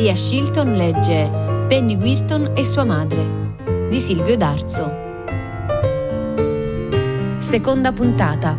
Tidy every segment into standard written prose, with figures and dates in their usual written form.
Lia Shilton legge Penny Wirton e sua madre di Silvio D'Arzo. Seconda puntata.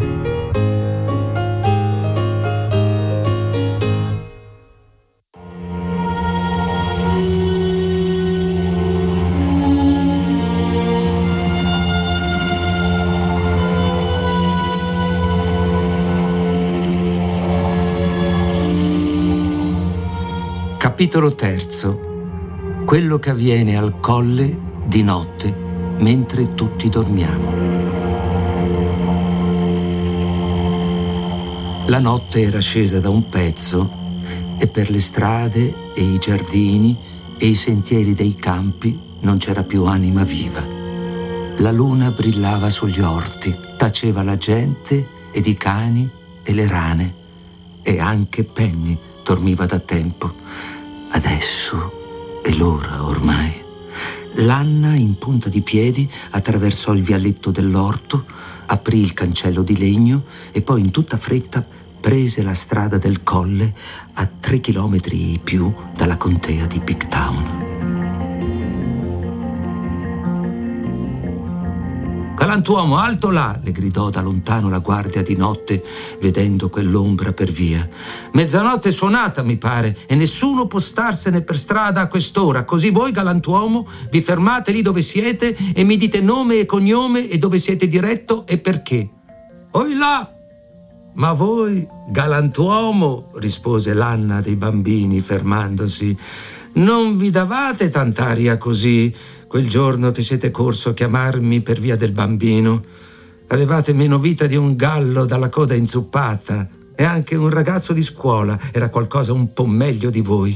Capitolo terzo. Quello che avviene al colle di notte mentre tutti dormiamo. La notte era scesa da un pezzo e per le strade e i giardini e i sentieri dei campi non c'era più anima viva. La luna brillava sugli orti, taceva la gente ed i cani e le rane, e anche Penny dormiva da tempo. Adesso è l'ora ormai. L'Anna, in punta di piedi, attraversò il vialetto dell'orto, aprì il cancello di legno e poi in tutta fretta prese la strada del colle a 3 chilometri più dalla contea di Pigtown. «Galantuomo, alto là!» le gridò da lontano la guardia di notte, vedendo quell'ombra per via. «Mezzanotte è suonata, mi pare, e nessuno può starsene per strada a quest'ora. Così voi, galantuomo, vi fermate lì dove siete e mi dite nome e cognome e dove siete diretto e perché». «Oi là!» «Ma voi, galantuomo», rispose l'Anna dei bambini, fermandosi, «non vi davate tant'aria così quel giorno che siete corso a chiamarmi per via del bambino. Avevate meno vita di un gallo dalla coda inzuppata e anche un ragazzo di scuola era qualcosa un po' meglio di voi».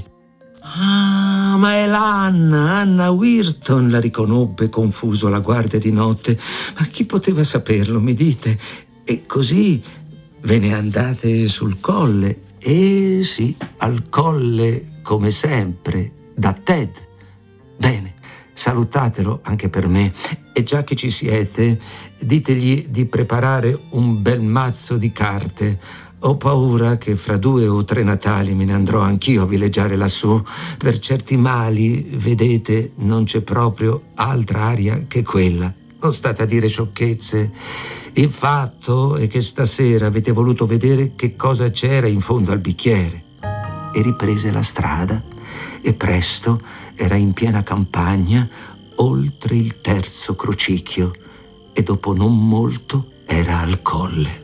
«Ah, ma è Anna Wirton», la riconobbe confuso la guardia di notte. «Ma chi poteva saperlo, mi dite? E così ve ne andate sul colle?» Sì, al colle come sempre, da Ted. Bene, salutatelo anche per me e già che ci siete, ditegli di preparare un bel mazzo di carte. Ho paura che fra 2 o 3 Natali me ne andrò anch'io a villeggiare lassù. Per certi mali, vedete, non c'è proprio altra aria che quella. Non state a dire sciocchezze. Il fatto è che stasera avete voluto vedere che cosa c'era in fondo al bicchiere. E riprese la strada e presto era in piena campagna, oltre il terzo crocicchio, e dopo non molto era al colle.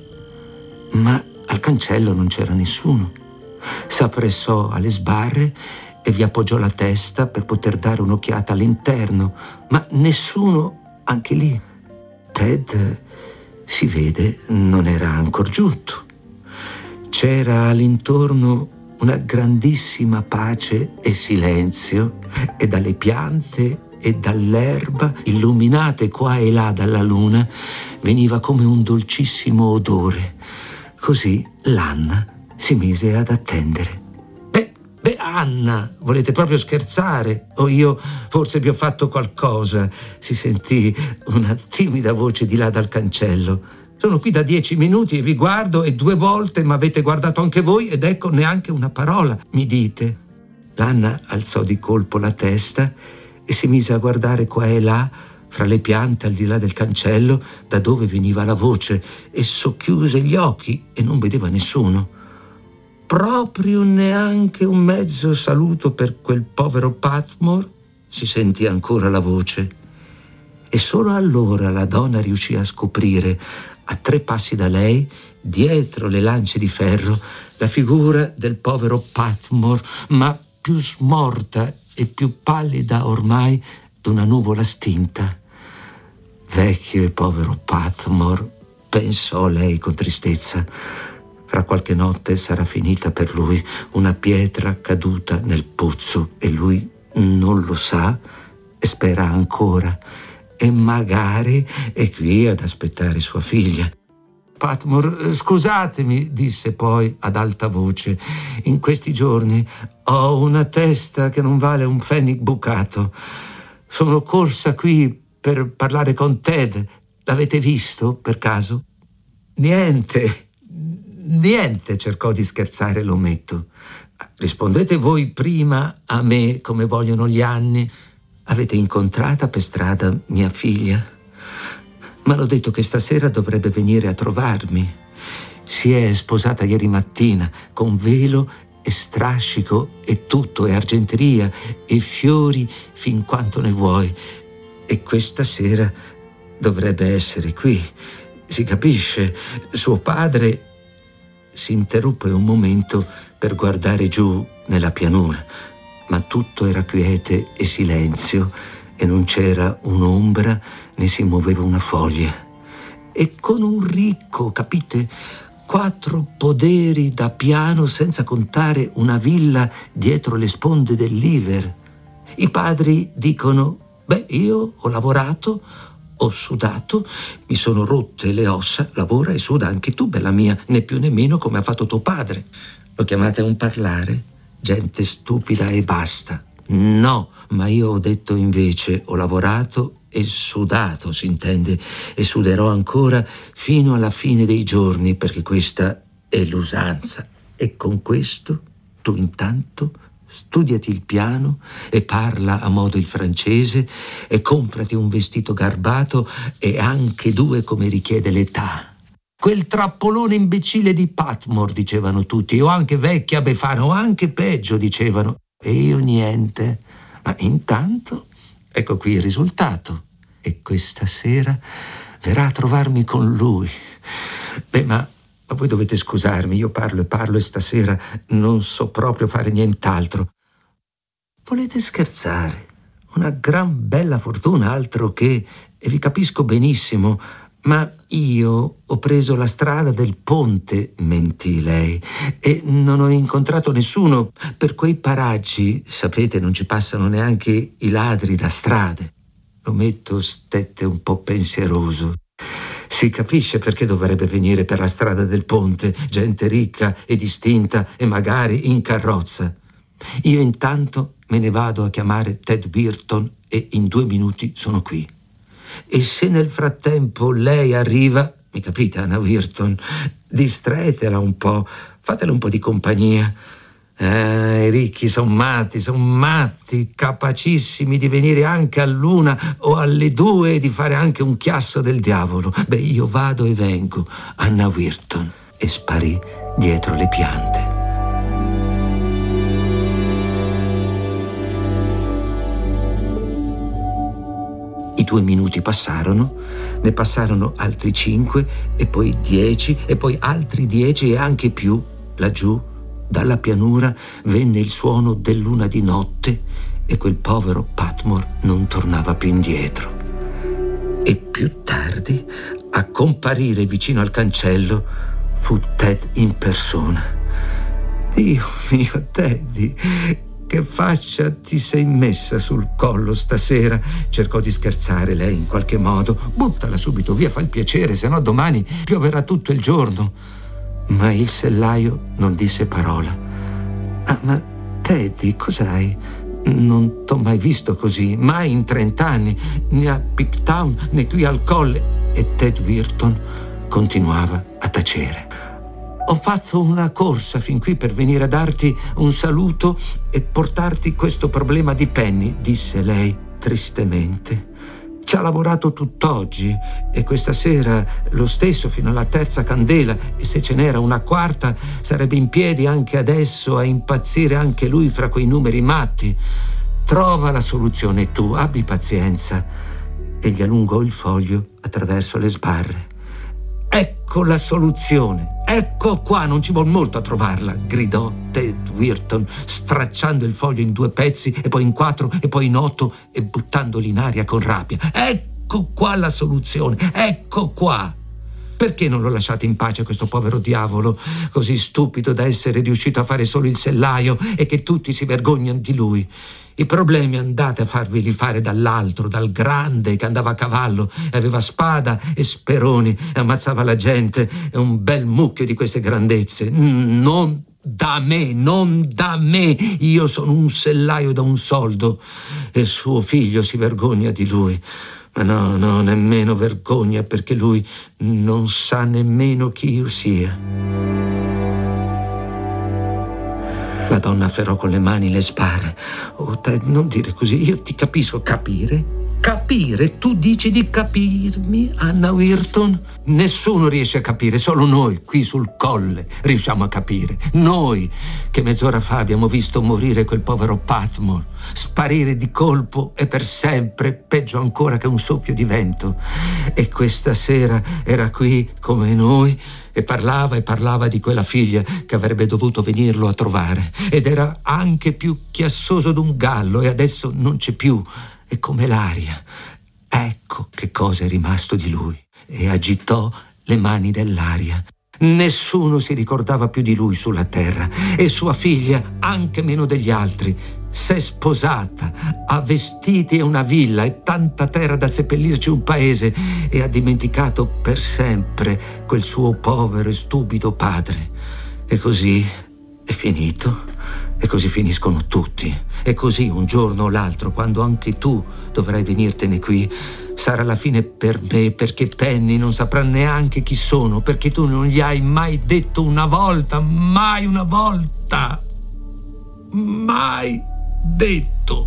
Ma al cancello non c'era nessuno. S'appressò alle sbarre e vi appoggiò la testa per poter dare un'occhiata all'interno, ma nessuno anche lì. Ted, si vede, non era ancor giunto. C'era all'intorno una grandissima pace e silenzio, e dalle piante e dall'erba, illuminate qua e là dalla luna, veniva come un dolcissimo odore. Così l'Anna si mise ad attendere. Beh, Anna, volete proprio scherzare? O io forse vi ho fatto qualcosa?» si sentì una timida voce di là dal cancello. «Sono qui da 10 minuti e vi guardo e 2 volte m'avete guardato anche voi ed ecco neanche una parola mi dite». L'Anna alzò di colpo la testa e si mise a guardare qua e là fra le piante al di là del cancello da dove veniva la voce e socchiuse gli occhi e non vedeva nessuno. Proprio neanche un mezzo saluto per quel povero Patmore, si sentì ancora la voce. E solo allora la donna riuscì a scoprire, a 3 passi da lei, dietro le lance di ferro, la figura del povero Patmore, ma più smorta e più pallida ormai d'una nuvola stinta. «Vecchio e povero Patmore», pensò lei con tristezza. «Fra qualche notte sarà finita per lui, una pietra caduta nel pozzo, e lui non lo sa e spera ancora, e magari è qui ad aspettare sua figlia». «Patmore, scusatemi», disse poi ad alta voce, «in questi giorni ho una testa che non vale un pfennig bucato. Sono corsa qui per parlare con Ted. L'avete visto, per caso?» «Niente», cercò di scherzare l'ometto. Rispondete voi prima a me come vogliono gli anni. Avete incontrata per strada mia figlia? M'hanno detto che stasera dovrebbe venire a trovarmi. Si è sposata ieri mattina con velo e strascico e tutto, e argenteria e fiori fin quanto ne vuoi. E questa sera dovrebbe essere qui. Si capisce? Suo padre si interruppe un momento per guardare giù nella pianura, ma tutto era quiete e silenzio e non c'era un'ombra né si muoveva una foglia. E con un ricco, capite, 4 poderi da piano, senza contare una villa dietro le sponde dell'Iver. I padri dicono: beh, io ho lavorato, ho sudato, mi sono rotte le ossa, lavora e suda anche tu, bella mia, né più né meno come ha fatto tuo padre. Lo chiamate un parlare? Gente stupida e basta. No, ma io ho detto invece, ho lavorato e sudato, si intende, e suderò ancora fino alla fine dei giorni, perché questa è l'usanza. E con questo tu intanto studiati il piano e parla a modo il francese e comprati un vestito garbato e anche 2 come richiede l'età. Quel trappolone imbecille di Patmore, dicevano tutti, o anche vecchia Befana, o anche peggio, dicevano. E io niente. Ma intanto, ecco qui il risultato. E questa sera verrà a trovarmi con lui. Beh, ma voi dovete scusarmi, io parlo e stasera non so proprio fare nient'altro. Volete scherzare? Una gran bella fortuna, altro che, e vi capisco benissimo, ma io ho preso la strada del ponte, mentì lei, e non ho incontrato nessuno. Per quei paraggi, sapete, non ci passano neanche i ladri da strade. L'ometto stette un po' pensieroso. Si capisce perché dovrebbe venire per la strada del ponte, gente ricca e distinta e magari in carrozza. Io intanto me ne vado a chiamare Ted Weirton e in 2 minuti sono qui. E se nel frattempo lei arriva, mi capite, Anna Weirton, distraetela un po', fatele un po' di compagnia. I ricchi sono matti, capacissimi di venire anche all'1 o alle 2 e di fare anche un chiasso del diavolo. Beh, io vado e vengo, Anna Weirton. E sparì dietro le piante. I 2 minuti passarono, ne passarono altri 5 e poi 10 e poi altri 10 e anche più. Laggiù, dalla pianura, venne il suono dell'1 di notte e quel povero Patmore non tornava più indietro. E più tardi, a comparire vicino al cancello, fu Ted in persona. Dio mio, Teddy, che faccia ti sei messa sul collo stasera? Cercò di scherzare lei in qualche modo. Buttala subito via, fa il piacere, se no domani pioverà tutto il giorno. Ma il sellaio non disse parola. Ah, ma Teddy, cos'hai? Non t'ho mai visto così, mai in 30 anni, né a Piptown né qui al colle. E Ted Weirton continuava a tacere. Ho fatto una corsa fin qui per venire a darti un saluto e portarti questo problema di Penny, disse lei tristemente. Ci ha lavorato tutt'oggi e questa sera lo stesso fino alla 3ª candela, e se ce n'era una 4ª sarebbe in piedi anche adesso a impazzire anche lui fra quei numeri matti. Trova la soluzione tu, abbi pazienza. E gli allungò il foglio attraverso le sbarre. Ecco la soluzione, ecco qua, non ci vuol molto a trovarla, gridò Ted Weirton, stracciando il foglio in 2 pezzi e poi in 4 e poi in 8 e buttandoli in aria con rabbia. Ecco qua la soluzione, ecco qua. Perché non lo lasciate in pace questo povero diavolo, così stupido da essere riuscito a fare solo il sellaio e che tutti si vergognano di lui? I problemi andate a farveli fare dall'altro, dal grande che andava a cavallo e aveva spada e speroni e ammazzava la gente e un bel mucchio di queste grandezze. Non da me, io sono un sellaio da un soldo e suo figlio si vergogna di lui. Ma no, nemmeno vergogna, perché lui non sa nemmeno chi io sia. La donna afferrò con le mani le spade. Oh, Ted, non dire così, io ti capisco. Capire? Capire? Tu dici di capirmi, Anna Ayrton? Nessuno riesce a capire, solo noi qui sul colle riusciamo a capire. Noi, che mezz'ora fa abbiamo visto morire quel povero Patmore, sparire di colpo e per sempre, peggio ancora che un soffio di vento. E questa sera era qui come noi e parlava di quella figlia che avrebbe dovuto venirlo a trovare. Ed era anche più chiassoso d'un gallo e adesso non c'è più. È come l'aria. Ecco che cosa è rimasto di lui. E agitò le mani dell'aria. Nessuno si ricordava più di lui sulla terra e sua figlia anche meno degli altri. S'è sposata, ha vestiti e una villa e tanta terra da seppellirci un paese e ha dimenticato per sempre quel suo povero e stupido padre. E così è finito. E così finiscono tutti. E così un giorno o l'altro, quando anche tu dovrai venirtene qui, sarà la fine per me, perché Penny non saprà neanche chi sono, perché tu non gli hai mai detto una volta, mai una volta, mai detto.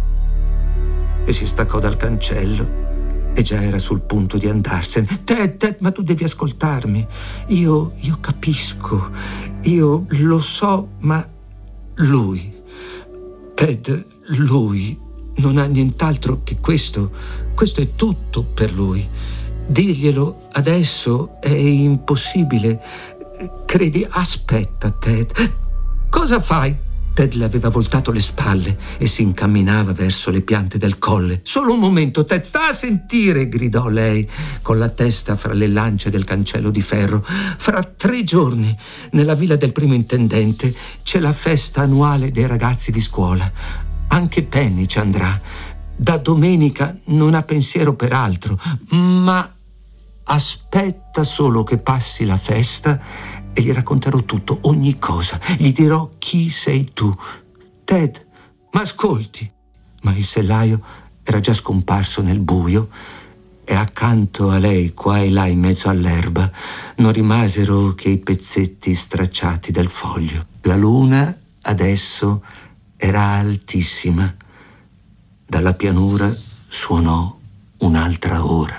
E si staccò dal cancello e già era sul punto di andarsene. Ted, ma tu devi ascoltarmi. Io capisco, io lo so, ma lui, Ted, lui non ha nient'altro che questo. Questo è tutto per lui. Dirglielo adesso è impossibile. Credi? Aspetta, Ted. Cosa fai? Ted le aveva voltato le spalle e si incamminava verso le piante del colle. Solo un momento, Ted, sta a sentire, gridò lei, con la testa fra le lance del cancello di ferro. Fra 3 giorni, nella villa del primo intendente, c'è la festa annuale dei ragazzi di scuola. Anche Penny ci andrà. Da domenica non ha pensiero per altro, ma aspetta solo che passi la festa e gli racconterò tutto, ogni cosa. Gli dirò chi sei tu. Ted, ma ascolti. Ma il sellaio era già scomparso nel buio e accanto a lei, qua e là in mezzo all'erba, non rimasero che i pezzetti stracciati del foglio. La luna adesso era altissima. Dalla pianura suonò un'altra ora.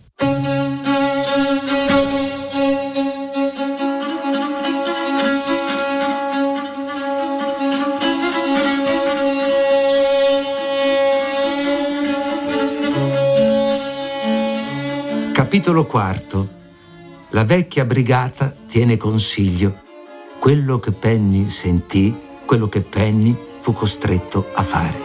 Capitolo 4. La vecchia brigata tiene consiglio. Quello che Penny sentì, quello che Penny fu costretto a fare.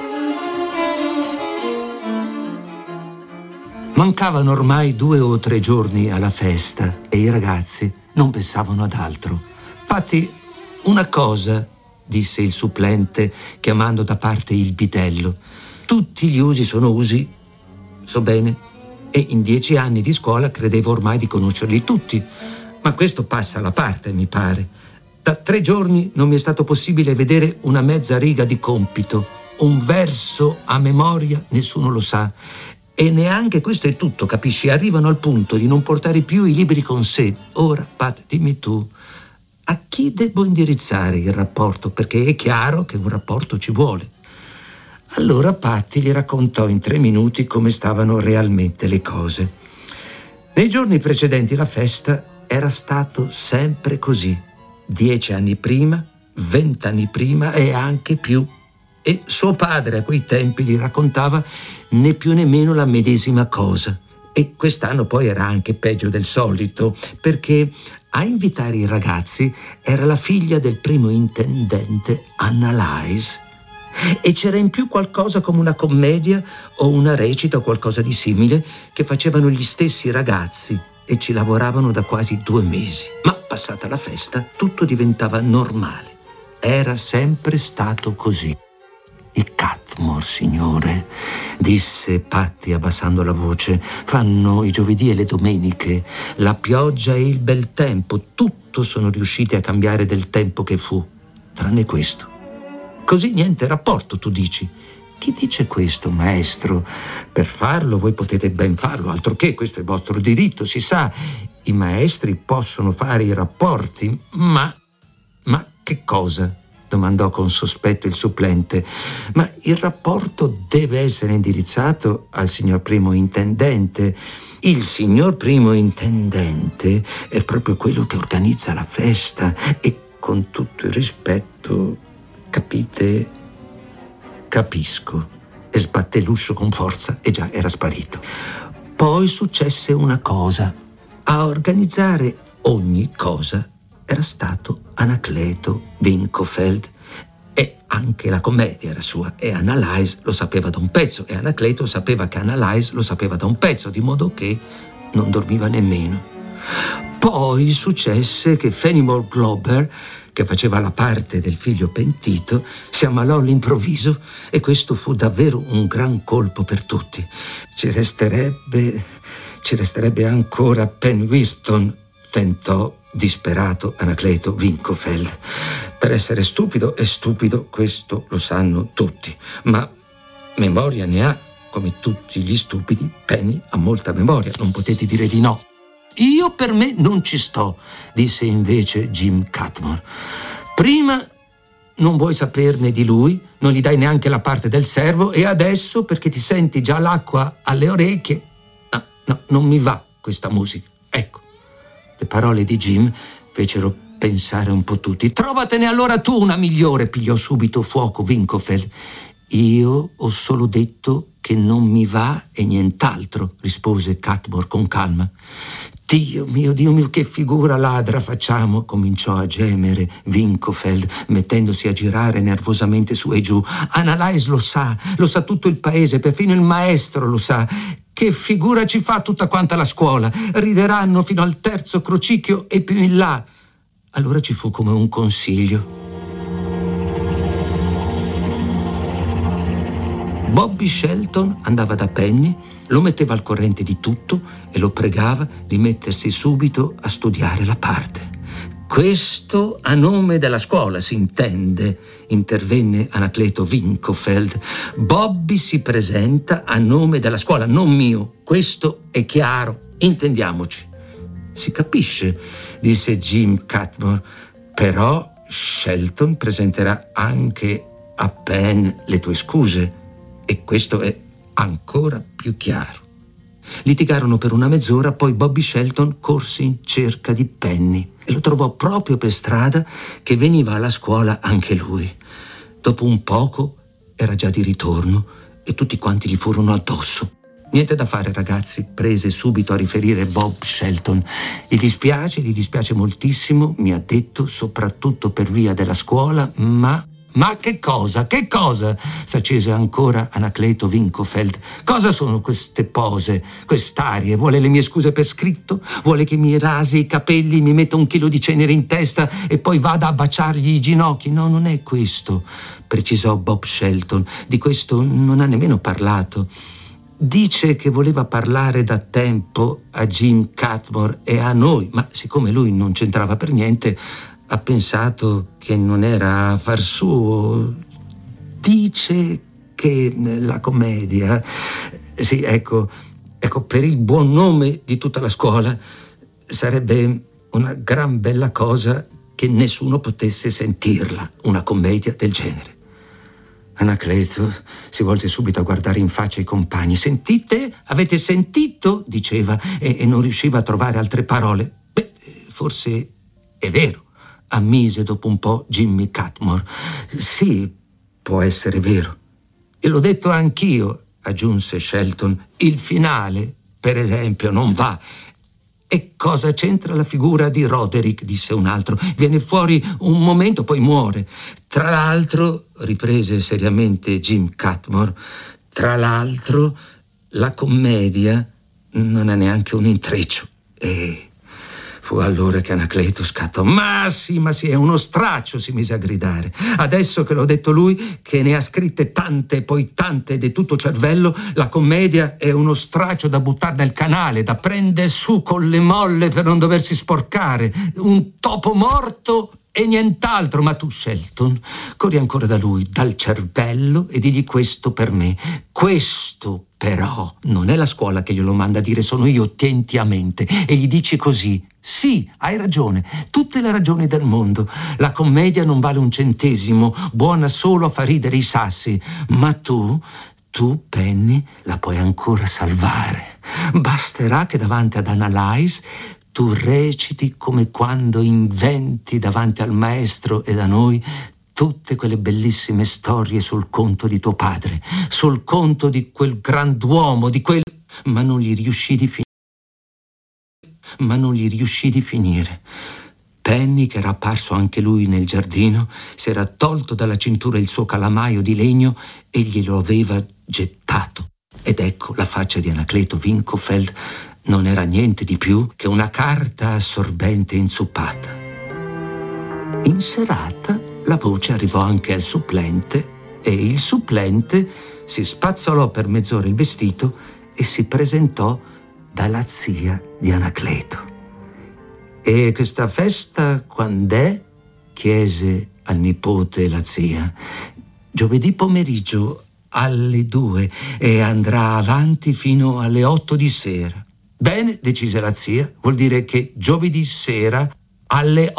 Mancavano ormai 2 o 3 giorni alla festa e i ragazzi non pensavano ad altro. Patti, una cosa, disse il supplente chiamando da parte il bidello. Tutti gli usi sono usi, so bene, e in 10 anni di scuola credevo ormai di conoscerli tutti. Ma questo passa alla parte, mi pare. Da 3 giorni non mi è stato possibile vedere una mezza riga di compito. Un verso a memoria, nessuno lo sa. E neanche questo è tutto, capisci? Arrivano al punto di non portare più i libri con sé. Ora, Pat, dimmi tu, a chi devo indirizzare il rapporto? Perché è chiaro che un rapporto ci vuole. Allora Patti gli raccontò in 3 minuti come stavano realmente le cose. Nei giorni precedenti la festa era stato sempre così. 10 anni prima, 20 anni prima e anche più. E suo padre a quei tempi gli raccontava né più né meno la medesima cosa. E quest'anno poi era anche peggio del solito, perché a invitare i ragazzi era la figlia del primo intendente, Anna Lyse. E c'era in più qualcosa come una commedia o una recita o qualcosa di simile che facevano gli stessi ragazzi e ci lavoravano da quasi 2 mesi. Ma passata la festa tutto diventava normale. Era sempre stato così. I Catmore, signore, disse Patti abbassando la voce, fanno i giovedì e le domeniche, la pioggia e il bel tempo, tutto sono riusciti a cambiare del tempo che fu, tranne questo. Così niente rapporto, tu dici. Chi dice questo, maestro? Per farlo voi potete ben farlo, altro che, questo è il vostro diritto, si sa. I maestri possono fare i rapporti, ma che cosa? domandò con sospetto il supplente. Ma il rapporto deve essere indirizzato al signor primo intendente. Il signor primo intendente è proprio quello che organizza la festa e, con tutto il rispetto, capite? Capisco. E sbatté l'uscio con forza e già era sparito. Poi successe una cosa. A organizzare ogni cosa era stato Anacleto Winkofeld, e anche la commedia era sua, e Annalise lo sapeva da un pezzo, e Anacleto sapeva che Annalise lo sapeva da un pezzo, di modo che non dormiva nemmeno. Poi successe che Fenimore Glover, che faceva la parte del figlio pentito, si ammalò all'improvviso, e questo fu davvero un gran colpo per tutti. Ci resterebbe ancora Penn Winston, tentò disperato Anacleto Winkofeld. Per essere stupido è stupido, questo lo sanno tutti, ma memoria ne ha, come tutti gli stupidi. Penny ha molta memoria, non potete dire di no. Io per me non ci sto, disse invece Jim Catmore. Prima non vuoi saperne di lui, non gli dai neanche la parte del servo, e adesso, perché ti senti già l'acqua alle orecchie, no, non mi va questa musica. Ecco. Le parole di Jim fecero pensare un po' tutti. Trovatene allora tu una migliore, pigliò subito fuoco Winkofeld. Io ho solo detto che non mi va e nient'altro, rispose Catmore con calma. Dio mio, che figura ladra facciamo, cominciò a gemere Winkofeld, mettendosi a girare nervosamente su e giù. Annalise lo sa tutto il paese, perfino il maestro lo sa. Che figura ci fa tutta quanta la scuola? Rideranno fino al terzo crocicchio e più in là. Allora ci fu come un consiglio. Bobby Shelton andava da Penny, lo metteva al corrente di tutto e lo pregava di mettersi subito a studiare la parte. Questo a nome della scuola, si intende, intervenne Anacleto Winkofeld. Bobby si presenta a nome della scuola, non mio. Questo è chiaro, intendiamoci. Si capisce, disse Jim Catmore. Però Shelton presenterà anche a Penn le tue scuse, e questo è ancora più chiaro. Litigarono per una mezz'ora, poi Bobby Shelton corse in cerca di Penny e lo trovò proprio per strada, che veniva alla scuola anche lui. Dopo un poco era già di ritorno e tutti quanti gli furono addosso. Niente da fare, ragazzi, prese subito a riferire Bob Shelton. Gli dispiace moltissimo, mi ha detto, soprattutto per via della scuola, ma che cosa? S'accese ancora Anacleto Winkofeld. Cosa sono queste pose, quest'arie? Vuole le mie scuse per scritto? Vuole che mi rasi i capelli, mi metta un chilo di cenere in testa e poi vada a baciargli i ginocchi? No, non è questo, precisò Bob Shelton. Di questo non ha nemmeno parlato. Dice che voleva parlare da tempo a Jim Catmore e a noi, ma siccome lui non c'entrava per niente, ha pensato che non era affar suo. Dice che la commedia, sì, ecco, per il buon nome di tutta la scuola, sarebbe una gran bella cosa che nessuno potesse sentirla, una commedia del genere. Anacleto si volse subito a guardare in faccia i compagni. Sentite? Avete sentito? Diceva, e non riusciva a trovare altre parole. Beh, forse è vero, ammise dopo un po' Jimmy Catmore. Sì, può essere vero. E l'ho detto anch'io, aggiunse Shelton. Il finale, per esempio, non va. E cosa c'entra la figura di Roderick? Disse un altro. Viene fuori un momento, poi muore. Tra l'altro, riprese seriamente Jim Catmore, tra l'altro la commedia non ha neanche un intreccio. E fu allora che Anacleto scattò. Ma sì, è uno straccio, si mise a gridare. Adesso che l'ho detto lui, che ne ha scritte tante e poi tante ed è tutto cervello, la commedia è uno straccio da buttare nel canale, da prendere su con le molle per non doversi sporcare. Un topo morto e nient'altro. Ma tu, Shelton, corri ancora da lui, dal cervello, e digli questo per me. Questo però non è la scuola che glielo manda a dire, sono io, tienti a mente. E gli dici così: sì, hai ragione, tutte le ragioni del mondo. La commedia non vale un centesimo, buona solo a far ridere i sassi. Ma tu, Penny, la puoi ancora salvare. Basterà che davanti ad Annalise tu reciti come quando inventi davanti al maestro e da noi tutte quelle bellissime storie sul conto di tuo padre, sul conto di quel grand'uomo, di quel... Ma non gli riuscì di finire. Penny, che era apparso anche lui nel giardino, si era tolto dalla cintura il suo calamaio di legno e glielo aveva gettato. Ed ecco, la faccia di Anacleto Winkofeld non era niente di più che una carta assorbente inzuppata. In serata la voce arrivò anche al supplente e il supplente si spazzolò per mezz'ora il vestito e si presentò dalla zia di Anacleto. «E questa festa quand'è?» chiese al nipote la zia. «Giovedì pomeriggio alle 2 e andrà avanti fino alle 8 di sera». «Bene», decise la zia, «vuol dire che giovedì sera alle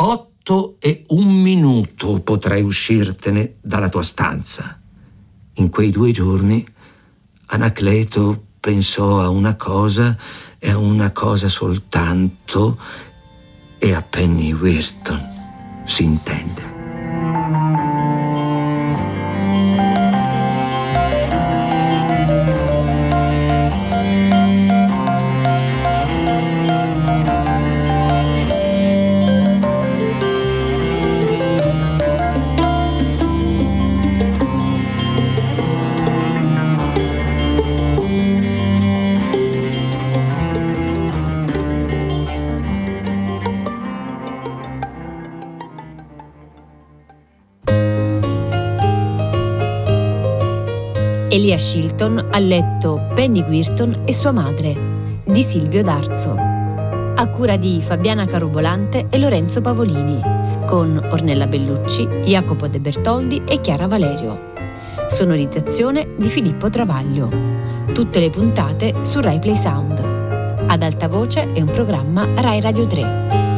8:01 potrai uscirtene dalla tua stanza». In quei 2 giorni Anacleto pensò a una cosa e a una cosa soltanto, e a Penny Weirton, si intende. Elia Shilton ha letto Penny Weirton e sua madre, di Silvio D'Arzo, a cura di Fabiana Carobolante e Lorenzo Pavolini, con Ornella Bellucci, Jacopo De Bertoldi e Chiara Valerio. Sonorizzazione di Filippo Travaglio. Tutte le puntate su Rai Play Sound. Ad alta voce è un programma Rai Radio 3.